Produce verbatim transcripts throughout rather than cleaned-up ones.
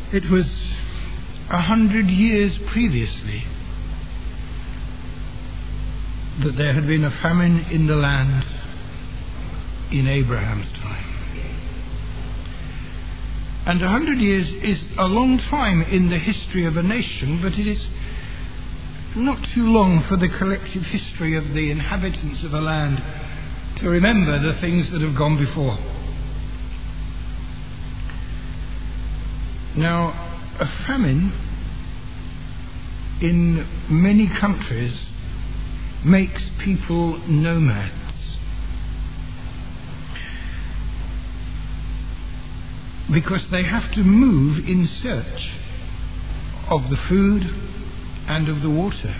It was a hundred years previously that there had been a famine in the land in Abraham's time. And a hundred years is a long time in the history of a nation, but it is not too long for the collective history of the inhabitants of a land to remember the things that have gone before. Now, a famine in many countries makes people nomads. Because they have to move in search of the food and of the water.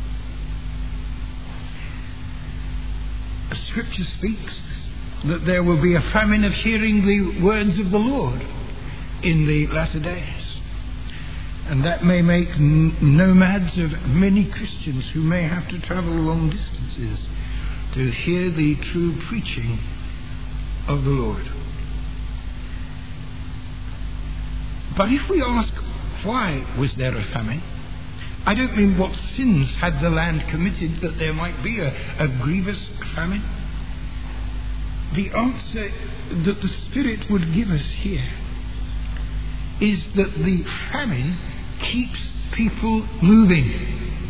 Scripture speaks that there will be a famine of hearing the words of the Lord in the latter days. And that may make n- nomads of many Christians who may have to travel long distances to hear the true preaching of the Lord. But if we ask, why was there a famine? I don't mean what sins had the land committed that there might be a, a grievous famine. The answer that the Spirit would give us here is that the famine keeps people moving.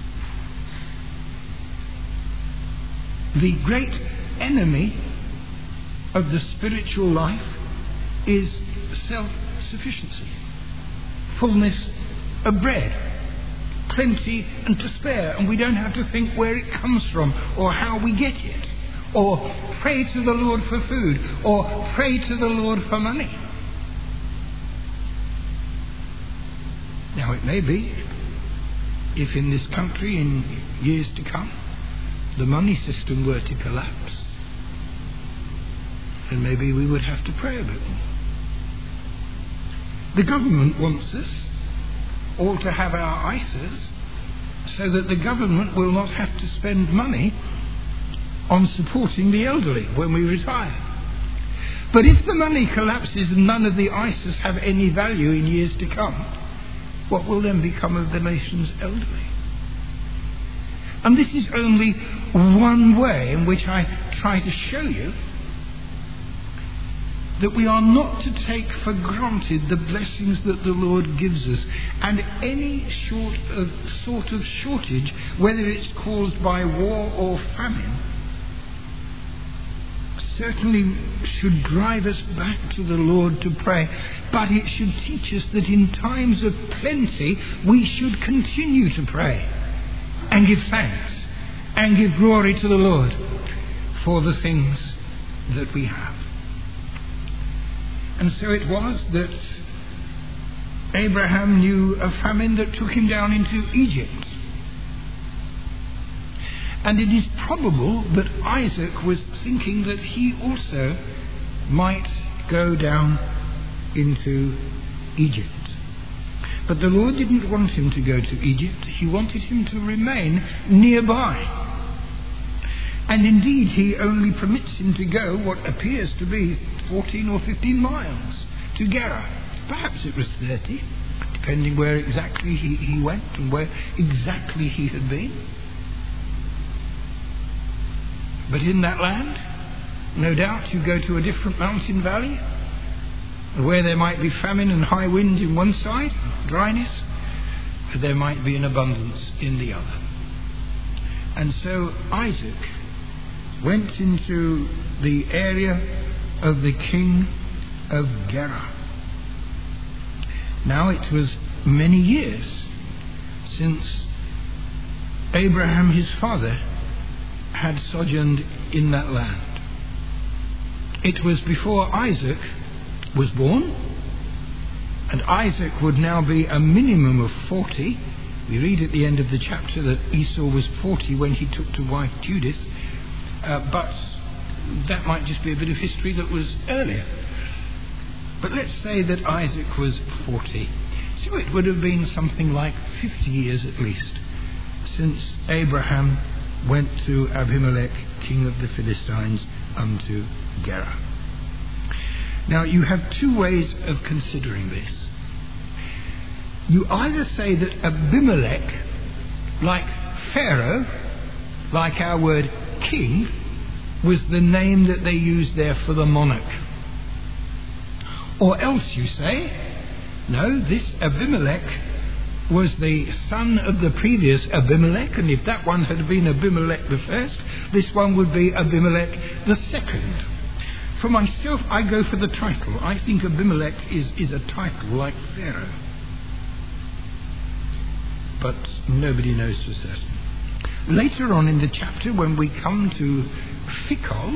The great enemy of the spiritual life is self-sufficiency, fullness of bread, plenty and to spare, and we don't have to think where it comes from or how we get it, or pray to the Lord for food, or pray to the Lord for money. Now it may be, if in this country in years to come the money system were to collapse, then maybe we would have to pray a bit more. The government wants us all to have our I S As so that the government will not have to spend money on supporting the elderly when we retire. But if the money collapses and none of the I S As have any value in years to come, what will then become of the nation's elderly? And this is only one way in which I try to show you that we are not to take for granted the blessings that the Lord gives us, and any short of, sort of shortage, whether it's caused by war or famine, certainly should drive us back to the Lord to pray. But it should teach us that in times of plenty we should continue to pray and give thanks and give glory to the Lord for the things that we have. And so it was that Abraham knew a famine that took him down into Egypt. And it is probable that Isaac was thinking that he also might go down into Egypt. But the Lord didn't want him to go to Egypt. He wanted him to remain nearby. And indeed, he only permits him to go what appears to be fourteen or fifteen miles to Gerar. Perhaps it was thirty, depending where exactly he, he went and where exactly he had been. But in that land, no doubt you go to a different mountain valley where there might be famine and high wind in one side, dryness, but there might be an abundance in the other. And so Isaac went into the area of the king of Gerar. Now it was many years since Abraham his father had sojourned in that land. It was before Isaac was born, and Isaac would now be a minimum of forty. We read at the end of the chapter that Esau was forty when he took to wife Judith, uh, but that might just be a bit of history that was earlier. But let's say that Isaac was forty. So it would have been something like fifty years at least since Abraham went to Abimelech, king of the Philistines, unto Gerar. Now you have two ways of considering this. you either say that Abimelech, like Pharaoh, like our word king, was the name that they used there for the monarch. Or else you say, no, this Abimelech was the son of the previous Abimelech, and if that one had been Abimelech the first, this one would be Abimelech the second. For myself, I go for the title. I think Abimelech is, is a title like Pharaoh. But nobody knows for certain. Later on in the chapter, when we come to Phicol,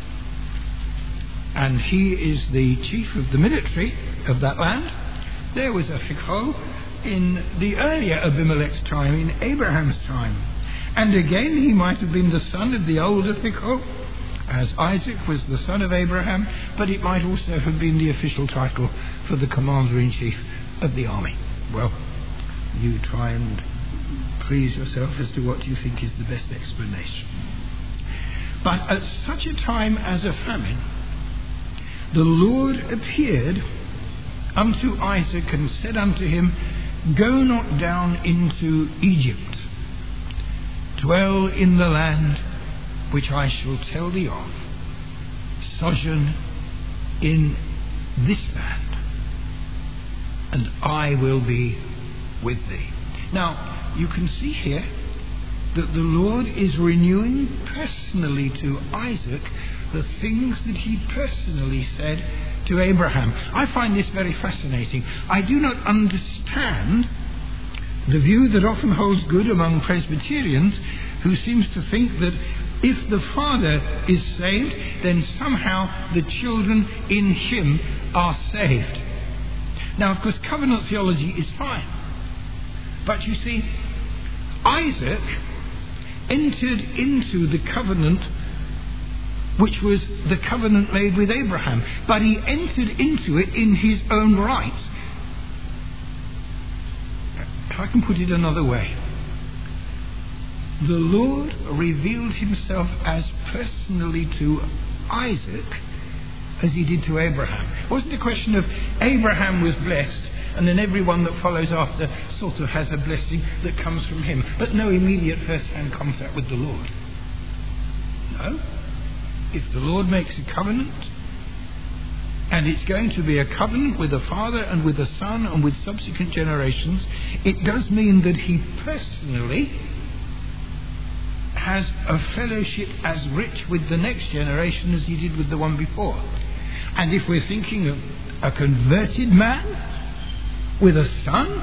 and he is the chief of the military of that land, there was a Phicol in the earlier Abimelech's time, in Abraham's time. And again, he might have been the son of the older Phicol, as Isaac was the son of Abraham, but it might also have been the official title for the commander-in-chief of the army. Well, you try and please yourself as to what you think is the best explanation. But at such a time as a famine, the Lord appeared unto Isaac and said unto him, Go not down into Egypt, dwell in the land which I shall tell thee of, sojourn in this land, and I will be with thee. Now, you can see here that the Lord is renewing personally to Isaac the things that he personally said to Abraham. I find this very fascinating. I do not understand the view that often holds good among Presbyterians, who seems to think that if the father is saved, then somehow the children in him are saved. Now, of course, covenant theology is fine. But you see, Isaac entered into the covenant which was the covenant made with Abraham, but he entered into it in his own right. If I can put it another way, the Lord revealed himself as personally to Isaac as he did to Abraham. It wasn't a question of Abraham was blessed and then everyone that follows after sort of has a blessing that comes from him, but no immediate first-hand contact with the Lord. No. If the Lord makes a covenant, and it's going to be a covenant with a father and with a son and with subsequent generations, it does mean that he personally has a fellowship as rich with the next generation as he did with the one before. And if we're thinking of a converted man with a son,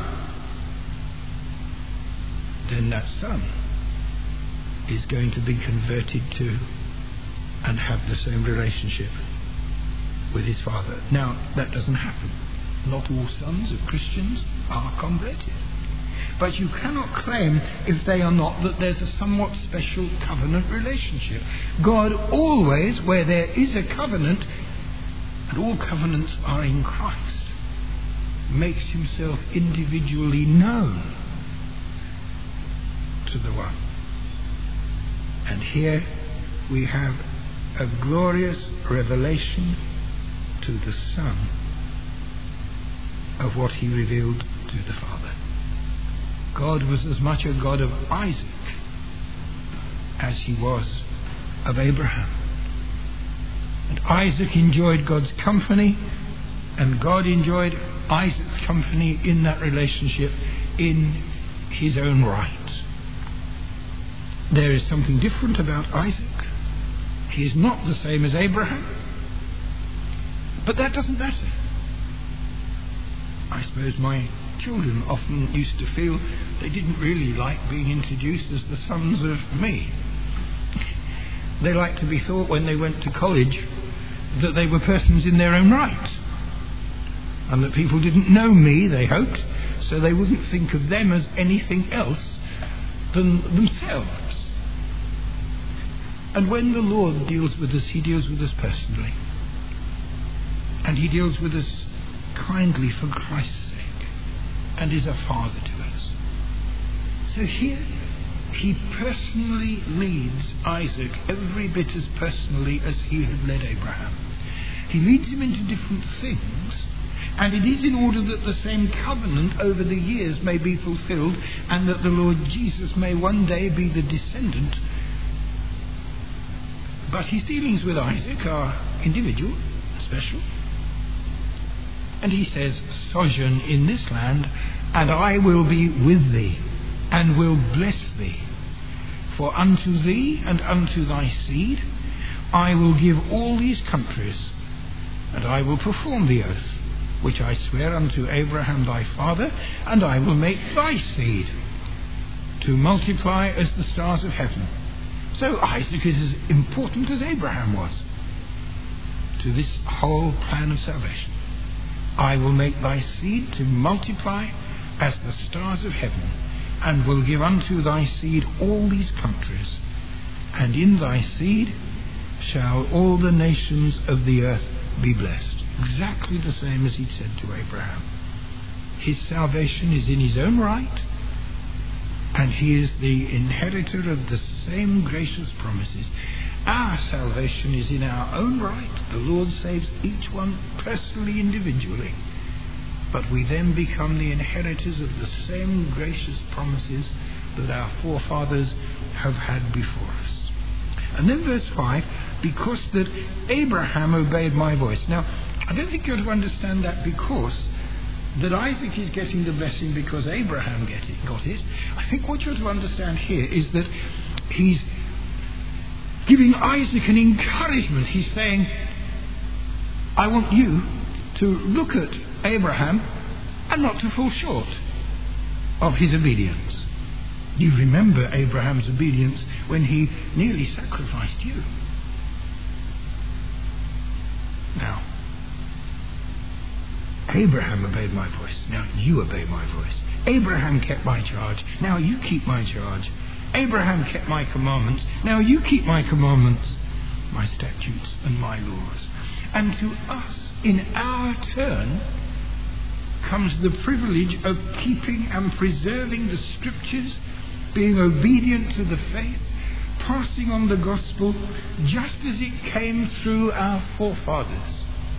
then that son is going to be converted too and have the same relationship with his father. Now, that doesn't happen. Not all sons of Christians are converted. But you cannot claim, if they are not, that there's a somewhat special covenant relationship. God always, where there is a covenant, and all covenants are in Christ, makes himself individually known to the one. And here we have a glorious revelation to the Son of what he revealed to the Father. God was as much a God of Isaac as he was of Abraham. And Isaac enjoyed God's company, and God enjoyed Isaac's company in that relationship in his own right. There is something different about Isaac. He is not the same as Abraham. But that doesn't matter. I suppose my children often used to feel they didn't really like being introduced as the sons of me. They liked to be thought when they went to college that they were persons in their own right, and that people didn't know me, they hoped, so they wouldn't think of them as anything else than themselves. And when the Lord deals with us, he deals with us personally. And he deals with us kindly for Christ's sake, and is a father to us. So here he personally leads Isaac every bit as personally as he had led Abraham. He leads him into different things, And it is in order that the same covenant over the years may be fulfilled, and that the Lord Jesus may one day be the descendant. But his dealings with Isaac are individual, special. And he says, sojourn in this land, and I will be with thee, and will bless thee. For unto thee and unto thy seed I will give all these countries, and I will perform the oath which I swear unto Abraham thy father, and I will make thy seed to multiply as the stars of heaven. So Isaac is as important as Abraham was to this whole plan of salvation. I will make thy seed to multiply as the stars of heaven, and will give unto thy seed all these countries, and in thy seed shall all the nations of the earth be blessed. Exactly the same as he said to Abraham. His salvation is in his own right, and he is the inheritor of the same gracious promises. Our salvation is in our own right. The Lord saves each one personally, individually. But we then become the inheritors of the same gracious promises that our forefathers have had before us. And then verse five, because that Abraham obeyed my voice. Now, I don't think you're to understand that because that Isaac is getting the blessing because Abraham get it, got it. I think what you're to understand here is that he's giving Isaac an encouragement. He's saying, I want you to look at Abraham and not to fall short of his obedience. You remember Abraham's obedience when he nearly sacrificed you. Now, Abraham obeyed my voice. Now you obey my voice. Abraham kept my charge. Now you keep my charge. Abraham kept my commandments. Now you keep my commandments, my statutes and my laws. And to us, in our turn, comes the privilege of keeping and preserving the scriptures, being obedient to the faith, passing on the gospel just as it came through our forefathers.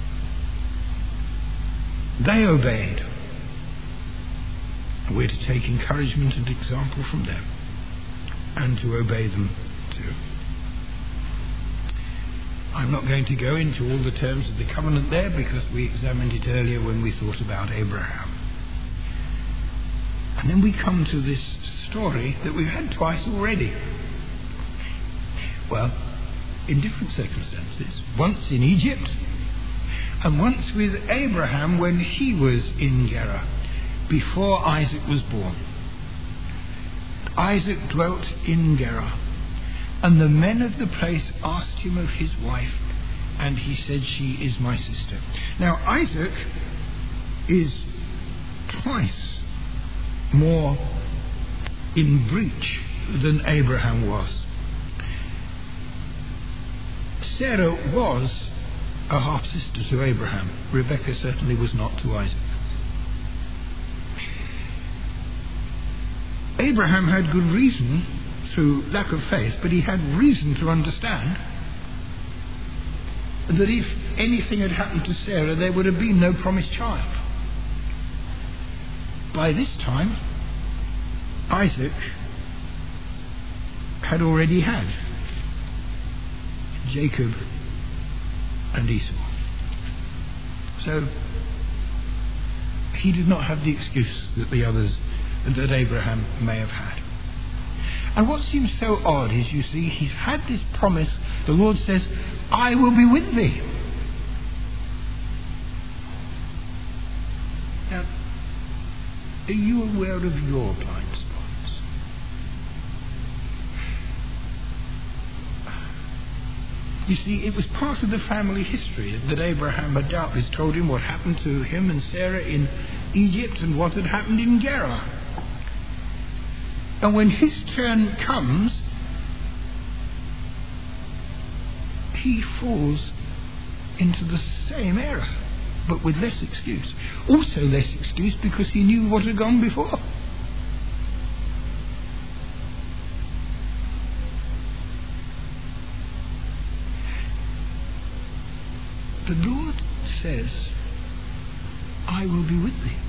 They obeyed. We're to take encouragement and example from them, and to obey them too. I'm not going to go into all the terms of the covenant there because we examined it earlier when we thought about Abraham. And then we come to this story that we've had twice already. Well, in different circumstances. Once in Egypt, and once with Abraham when he was in Gerar, before Isaac was born. Isaac dwelt in Gerar, and the men of the place asked him of his wife, and he said, she is my sister. Now Isaac is twice more in breach than Abraham was. Sarah was a half-sister to Abraham. Rebekah certainly was not to Isaac. Abraham had good reason through lack of faith, but he had reason to understand that if anything had happened to Sarah, there would have been no promised child. By this time, Isaac had already had Jacob and Esau. So he did not have the excuse that the others, that Abraham may have had. And what seems so odd is, you see, he's had this promise. The Lord says, I will be with thee. Now, are you aware of your blind spots? You see, it was part of the family history that Abraham had doubtless told him what happened to him and Sarah in Egypt and what had happened in Gerar. And when his turn comes, he falls into the same error, but with less excuse. Also less excuse because he knew what had gone before. The Lord says I will be with thee.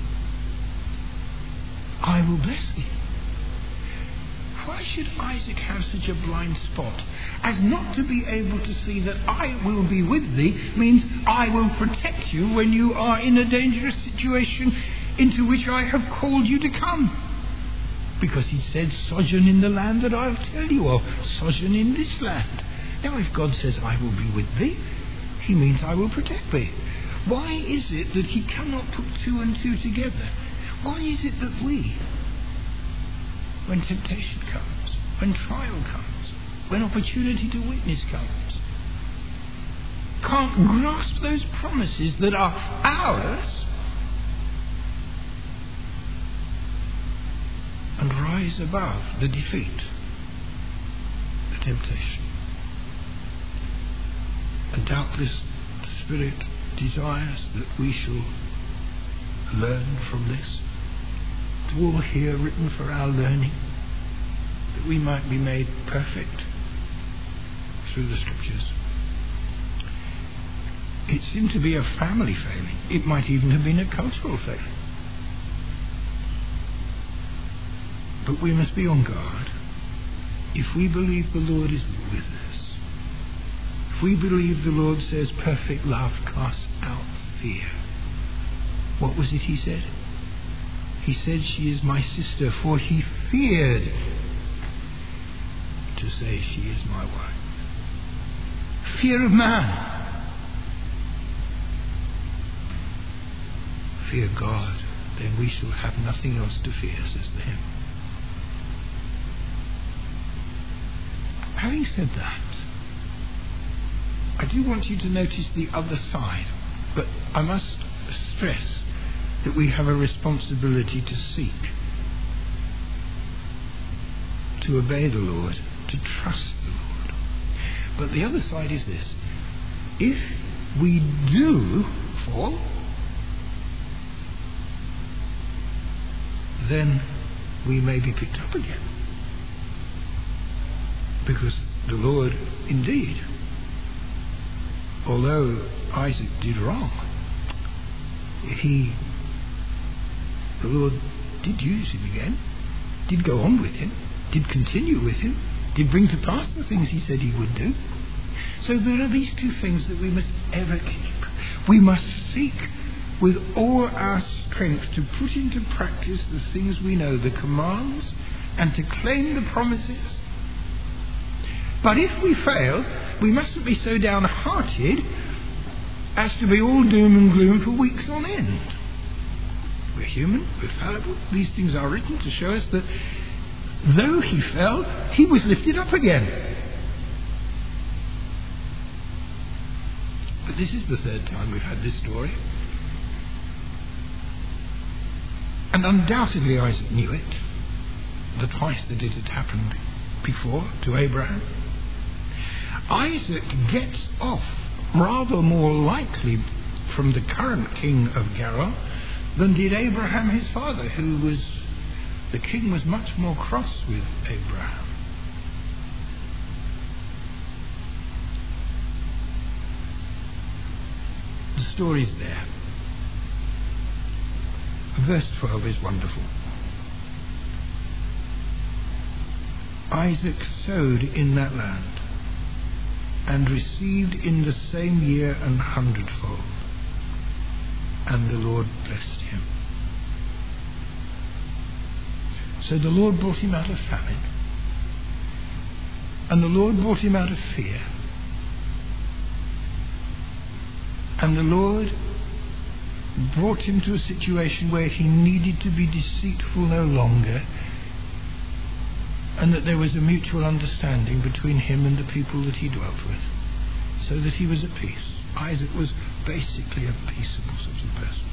I will bless thee. Why should Isaac have such a blind spot as not to be able to see that I will be with thee means I will protect you when you are in a dangerous situation into which I have called you to come? Because he said, sojourn in the land that I'll tell you of, sojourn in this land. Now if God says, I will be with thee, he means I will protect thee. Why is it that he cannot put two and two together? Why is it that we, when temptation comes, when trial comes, when opportunity to witness comes, can't grasp those promises that are ours and rise above the defeat, the temptation? And doubtless the Spirit desires that we shall learn from this. It's all here written for our learning, that we might be made perfect through the Scriptures. It seemed to be a family failing. It might even have been a cultural failing. But we must be on guard. If we believe the Lord is with us, if we believe the Lord says perfect love casts out fear, what was it he said? He said, she is my sister, for he feared to say she is my wife. Fear of man. Fear God, then we shall have nothing else to fear, says the hymn. Having said that, I do want you to notice the other side, but I must stress that we have a responsibility to seek, to obey the Lord, to trust the Lord. But the other side is this: if we do fall, then we may be picked up again. Because the Lord, indeed, although Isaac did wrong, he, the Lord did use him again, did go on with him, did continue with him, did bring to pass the things he said he would do. So there are these two things that we must ever keep. We must seek with all our strength to put into practice the things we know, the commands, and to claim the promises. But if we fail, we mustn't be so downhearted as to be all doom and gloom for weeks on end. We're human, we're fallible. These things are written to show us that though he fell, he was lifted up again. But this is the third time we've had this story. And undoubtedly Isaac knew it, the twice that it had happened before to Abraham. Isaac gets off rather more likely from the current king of Gerar than did Abraham his father, who was, the king was much more cross with Abraham. The story's there. Verse twelve is wonderful. Isaac sowed in that land, and received in the same year an hundredfold, and the Lord blessed him. So the Lord brought him out of famine, and the Lord brought him out of fear, and the Lord brought him to a situation where he needed to be deceitful no longer, and that there was a mutual understanding between him and the people that he dwelt with, so that he was at peace. Isaac was basically a peaceable sort of person.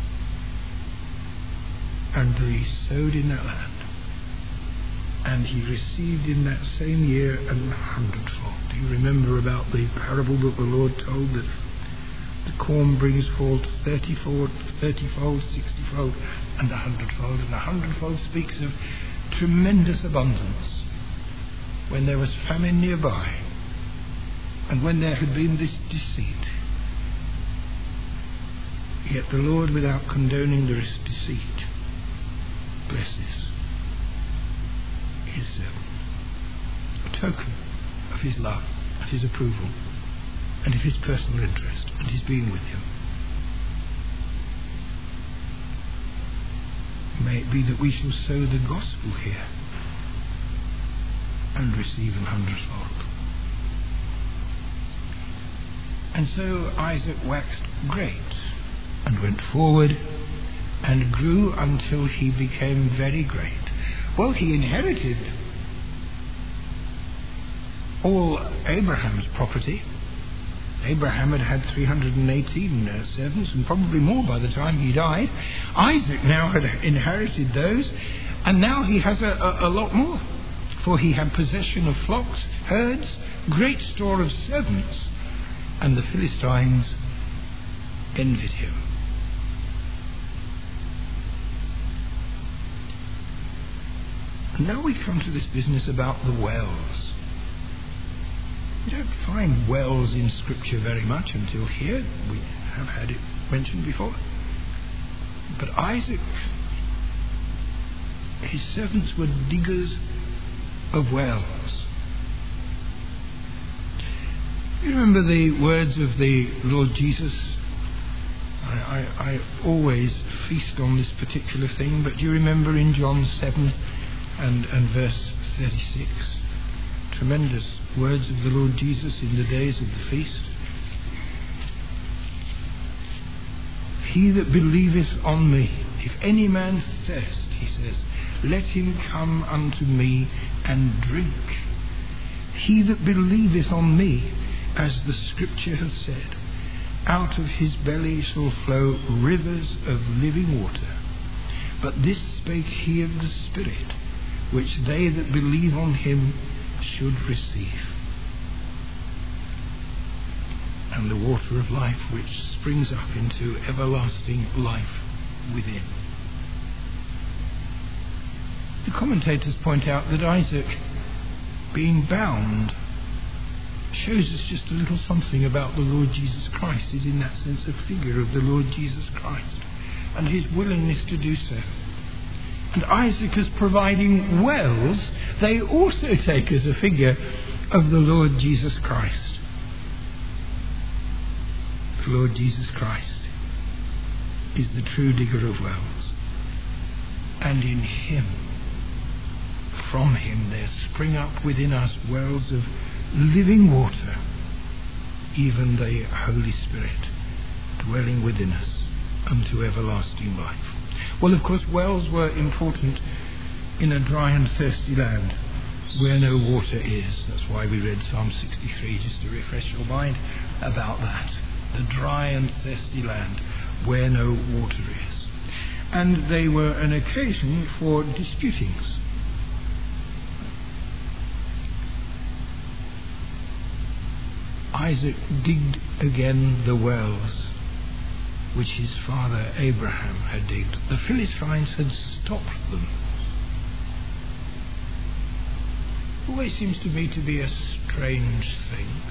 And he sowed in that land, and he received in that same year an hundredfold. Do you remember about the parable that the Lord told, that the corn brings forth thirtyfold, thirtyfold, sixtyfold, and a hundredfold? And a hundredfold speaks of tremendous abundance when there was famine nearby, and when there had been this deceit. Yet the Lord, without condoning the deceit, blesses his servant. A token of his love and his approval and of his personal interest and his being with him. May it be that we shall sow the gospel here and receive an hundredfold. And so Isaac waxed great and went forward and grew until he became very great. Well, he inherited all Abraham's property. Abraham had had three hundred eighteen uh, servants, and probably more by the time he died. Isaac now had inherited those, and now he has a, a, a lot more. For he had possession of flocks, herds, great store of servants, and the Philistines envied him. And now we come to this business about the wells. We don't find wells in Scripture very much until here. We have had it mentioned before. But Isaac, his servants were diggers of wells. You remember the words of the Lord Jesus? I, I, I always feast on this particular thing, but do you remember in John seven and, and verse thirty-six? Tremendous words of the Lord Jesus in the days of the feast. He that believeth on me, if any man thirst, he says, let him come unto me and drink. He that believeth on me, as the Scripture hath said, out of his belly shall flow rivers of living water. But this spake he of the Spirit, which they that believe on him should receive. And the water of life which springs up into everlasting life within. The commentators point out that Isaac, being bound, shows us just a little something about the Lord Jesus Christ. Is in that sense a figure of the Lord Jesus Christ and his willingness to do so. And Isaac as providing wells, they also take as a figure of the Lord Jesus Christ. The Lord Jesus Christ is the true digger of wells. And in him, from him, there spring up within us wells of living water, even the Holy Spirit dwelling within us unto everlasting life. Well, of course, wells were important in a dry and thirsty land where no water is. That's why we read Psalm sixty-three, just to refresh your mind about that. The dry and thirsty land where no water is. And they were an occasion for disputings. Isaac digged again the wells which his father Abraham had digged. The Philistines had stopped them. Always seems to me to be a strange thing.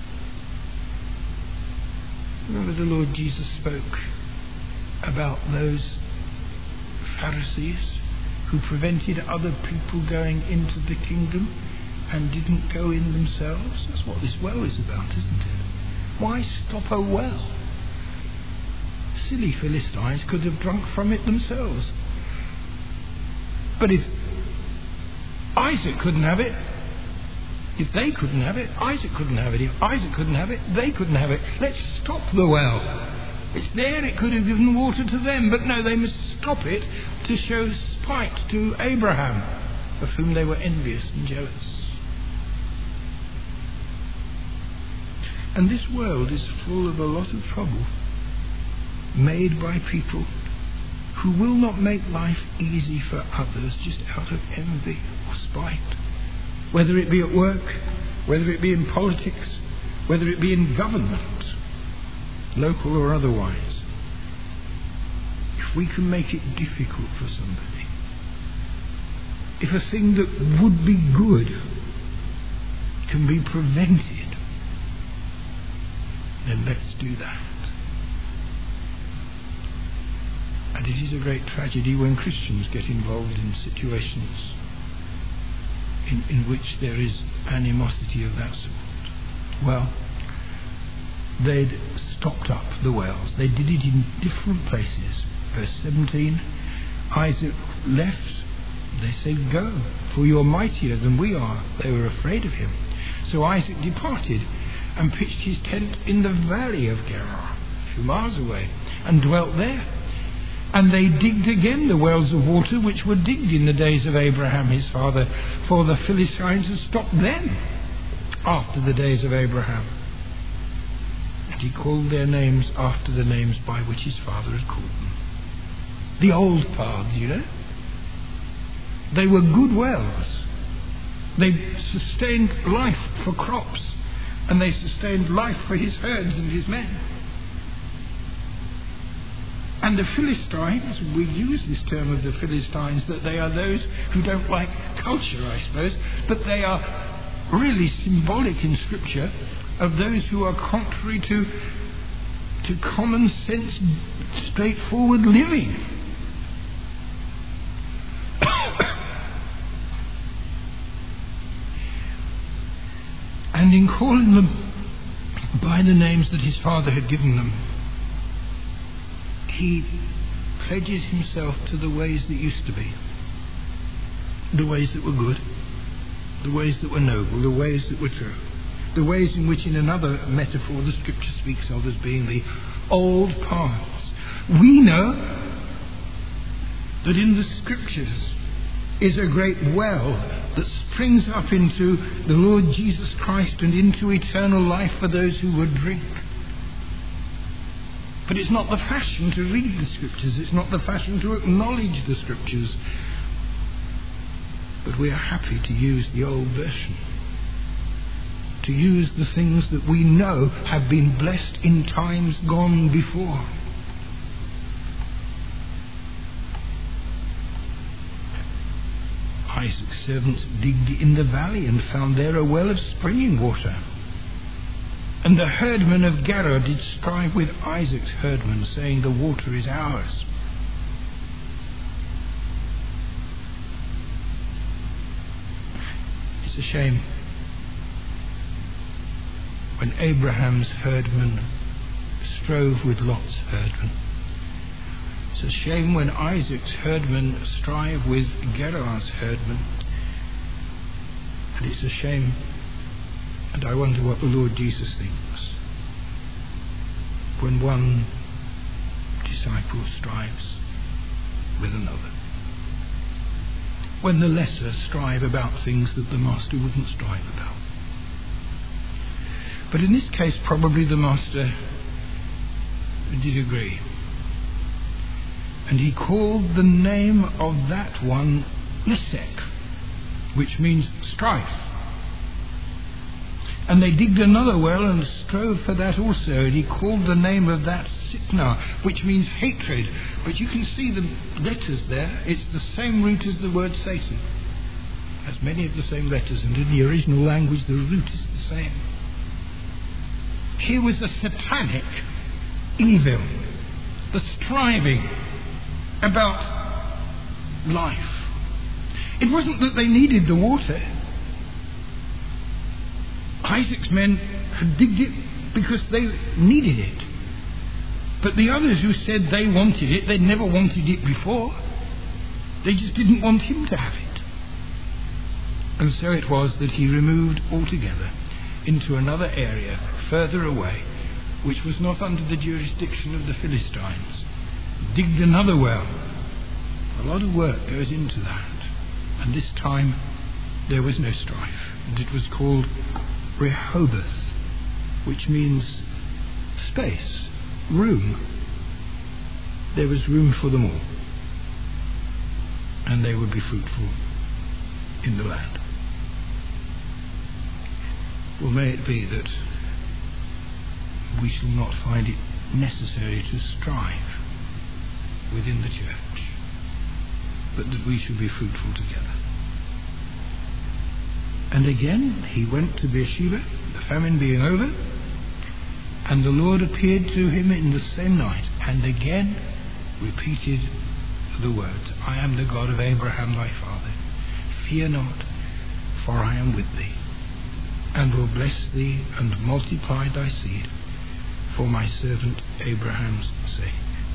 Remember the Lord Jesus spoke about those Pharisees who prevented other people going into the kingdom and didn't go in themselves? That's what this well is about, isn't it? Why stop a well? Silly Philistines could have drunk from it themselves. But if Isaac couldn't have it, if they couldn't have it, Isaac couldn't have it. If Isaac couldn't have it, they couldn't have it. Let's stop the well. It's there, it could have given water to them, but no, they must stop it to show spite to Abraham, of whom they were envious and jealous. And this world is full of a lot of trouble made by people who will not make life easy for others just out of envy or spite. Whether it be at work, whether it be in politics, whether it be in government, local or otherwise. If we can make it difficult for somebody, if a thing that would be good can be prevented, then let's do that. And it is a great tragedy when Christians get involved in situations in, in which there is animosity of that sort. Well, they'd stopped up the wells. They did it in different places. Verse seventeen, Isaac left. They said, "Go, for you are mightier than we are." They were afraid of him. So Isaac departed and pitched his tent in the valley of Gerar, a few miles away, and dwelt there. And they digged again the wells of water which were digged in the days of Abraham his father, for the Philistines had stopped them after the days of Abraham. And he called their names after the names by which his father had called them. The old paths, you know. They were good wells. They sustained life for crops, and they sustained life for his herds and his men. And the Philistines, we use this term of the Philistines, that they are those who don't like culture, I suppose, but they are really symbolic in Scripture of those who are contrary to, to common sense, straightforward living. And in calling them by the names that his father had given them, he pledges himself to the ways that used to be, the ways that were good, the ways that were noble, the ways that were true, the ways in which, in another metaphor, the Scripture speaks of as being the old paths. We know that in the Scriptures is a great well that springs up into the Lord Jesus Christ and into eternal life for those who would drink. But it's not the fashion to read the Scriptures, it's not the fashion to acknowledge the Scriptures, but we are happy to use the old version, to use the things that we know have been blessed in times gone before. Isaac's servants digged in the valley and found there a well of springing water. And the herdmen of Gerar did strive with Isaac's herdmen, saying, "The water is ours." It's a shame when Abraham's herdmen strove with Lot's herdmen. It's a shame when Isaac's herdmen strive with Gerar's herdmen. And it's a shame, and I wonder what the Lord Jesus thinks, when one disciple strives with another. When the lesser strive about things that the master wouldn't strive about. But in this case, probably the master did agree. And he called the name of that one Esek, which means strife. And they digged another well and strove for that also. And he called the name of that Sitnah, which means hatred. But you can see the letters there. It's the same root as the word Satan. It has many of the same letters. And in the original language, the root is the same. Here was the satanic evil, the striving about life. It wasn't that they needed the water. Isaac's men had digged it because they needed it. But the others who said they wanted it, they'd never wanted it before. They just didn't want him to have it. And so it was that he removed altogether into another area further away, which was not under the jurisdiction of the Philistines. Digged another well. A lot of work goes into that. And this time there was no strife. And it was called Rehoboth, which means space, room. There was room for them all. And they would be fruitful in the land. Well, may it be that we shall not find it necessary to strive within the church, but that we shall be fruitful together. And again he went to Beersheba, the famine being over, and the Lord appeared to him in the same night, and again repeated the words, I am the God of Abraham thy father. Fear not, for I am with thee, and will bless thee and multiply thy seed for my servant Abraham's sake.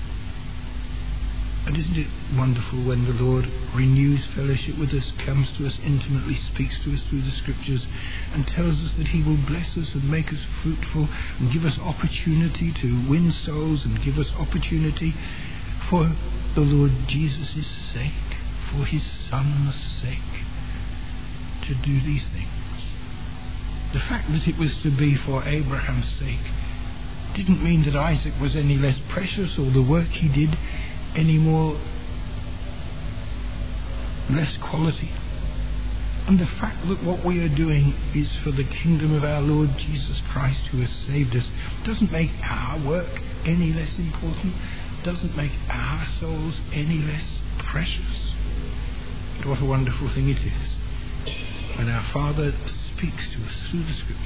And isn't it wonderful when the Lord renews fellowship with us, comes to us intimately, speaks to us through the Scriptures, and tells us that he will bless us and make us fruitful and give us opportunity to win souls and give us opportunity for the Lord Jesus' sake, for his Son's sake, to do these things. The fact that it was to be for Abraham's sake didn't mean that Isaac was any less precious or the work he did any more less quality. And the fact that what we are doing is for the kingdom of our Lord Jesus Christ, who has saved us, doesn't make our work any less important, doesn't make our souls any less precious. But what a wonderful thing it is when our Father speaks to us through the Scriptures.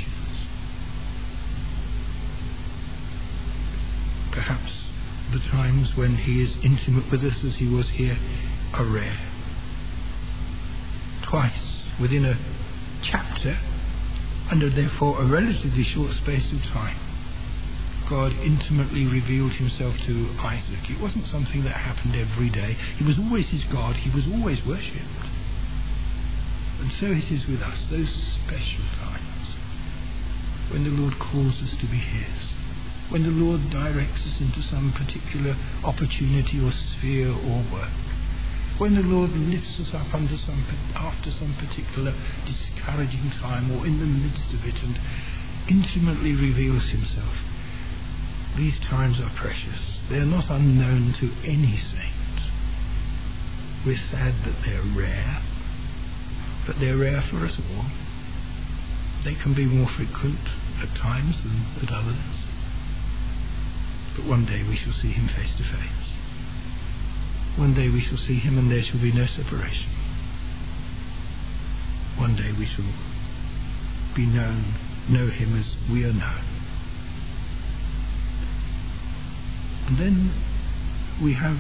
Perhaps the times when he is intimate with us as he was here are rare. Twice within a chapter, and therefore a relatively short space of time, God intimately revealed himself to Isaac. It wasn't something that happened every day. He was always his God. He was always worshipped. And so it is with us, those special times when the Lord calls us to be his, when the Lord directs us into some particular opportunity or sphere or work, when the Lord lifts us up under some, after some particular discouraging time or in the midst of it and intimately reveals himself. These times are precious. They are not unknown to any saint. We're sad that they're rare, but they're rare for us all. They can be more frequent at times than at others. But one day we shall see him face to face. One day we shall see him and there shall be no separation. One day we shall be known, know him as we are known. And then we have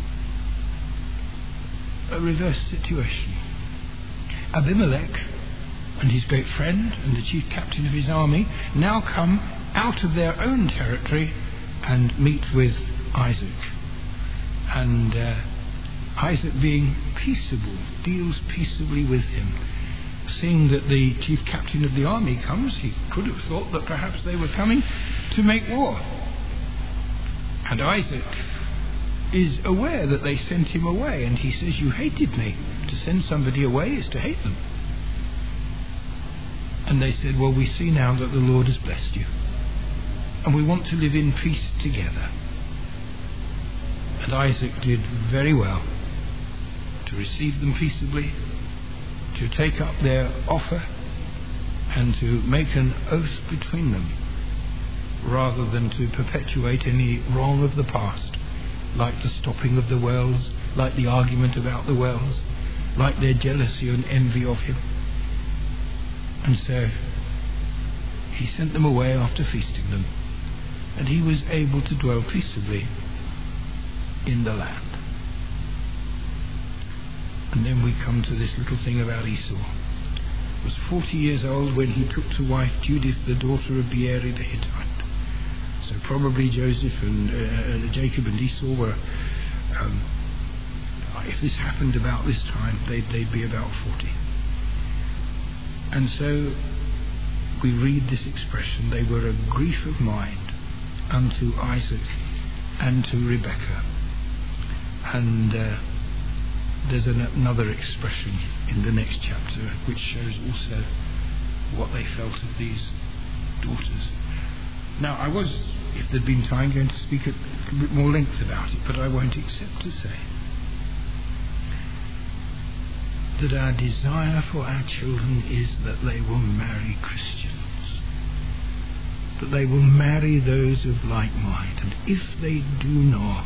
a reverse situation. Abimelech and his great friend and the chief captain of his army now come out of their own territory and meet with Isaac. And uh, Isaac, being peaceable, deals peaceably with him. Seeing that the chief captain of the army comes, he could have thought that perhaps they were coming to make war. And Isaac is aware that they sent him away, and he says, you hated me. To send somebody away is to hate them. And they said, well, we see now that the Lord has blessed you, and we want to live in peace together. And Isaac did very well to receive them peaceably, to take up their offer, and to make an oath between them, rather than to perpetuate any wrong of the past, like the stopping of the wells, like the argument about the wells, like their jealousy and envy of him. And so he sent them away after feasting them, and he was able to dwell peaceably in the land. And then we come to this little thing about Esau. He was forty years old when he took to wife Judith, the daughter of Beeri the Hittite. So probably Joseph and uh, Jacob and Esau were, um, if this happened about this time, they'd, they'd be about forty. And so we read this expression, they were a grief of mind unto Isaac and to Rebekah. And uh, there's an, another expression in the next chapter which shows also what they felt of these daughters. Now, I was, if there'd been time, going to speak at a little bit more length about it, but I won't, except to say that our desire for our children is that they will marry Christians, that they will marry those of like mind, and if they do not,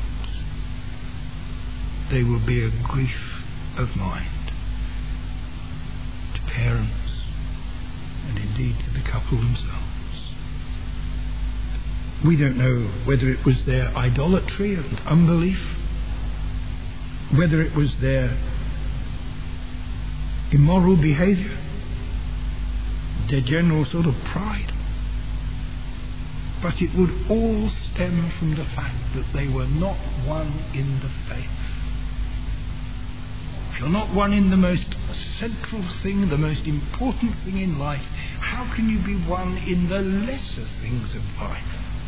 they will be a grief of mind to parents and indeed to the couple themselves. We don't know whether it was their idolatry and unbelief whether it was their immoral behavior, their general sort of pride, but it would all stem from the fact that they were not one in the faith. If you're not one in the most central thing, the most important thing in life, how can you be one in the lesser things of life?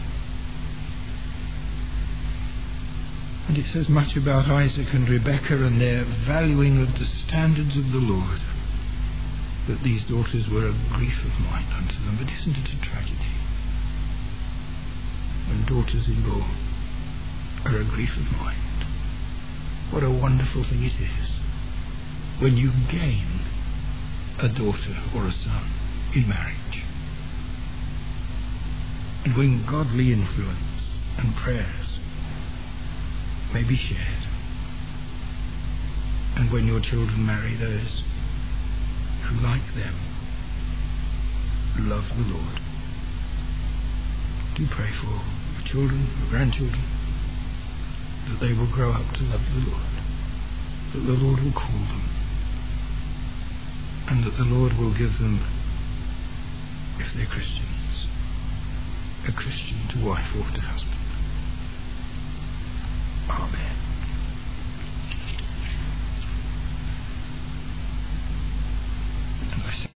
And it says much about Isaac and Rebekah and their valuing of the standards of the Lord, that these daughters were a grief of mind unto them. But isn't it a tragedy when daughters-in-law are a grief of mind? What a wonderful thing it is when you gain a daughter or a son in marriage, and when godly influence and prayers may be shared, and when your children marry those who, like them, love the Lord. Do pray for your children, your grandchildren, that they will grow up to love the Lord, that the Lord will call them, and that the Lord will give them, if they're Christians, a Christian to wife or to husband.